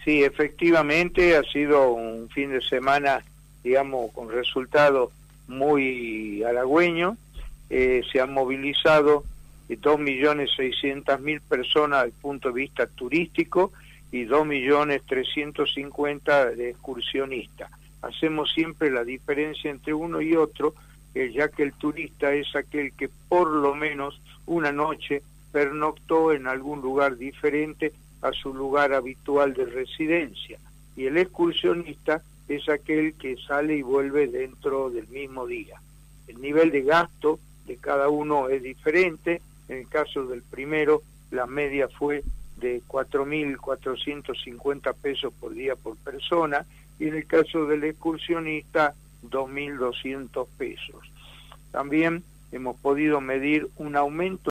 Sí, efectivamente ha sido un fin de semana, digamos, con resultados muy halagüeños. Se han movilizado 2.600.000 personas desde el punto de vista turístico y 2.350.000 de excursionistas. Hacemos siempre la diferencia entre uno y otro, ya que el turista es aquel que por lo menos una noche pernoctó en algún lugar diferente a su lugar habitual de residencia, y el excursionista es aquel que sale y vuelve dentro del mismo día. El nivel de gasto de cada uno es diferente. En el caso del primero, la media fue de 4.450 pesos por día por persona, y en el caso del excursionista, 2.200 pesos. También hemos podido medir un aumento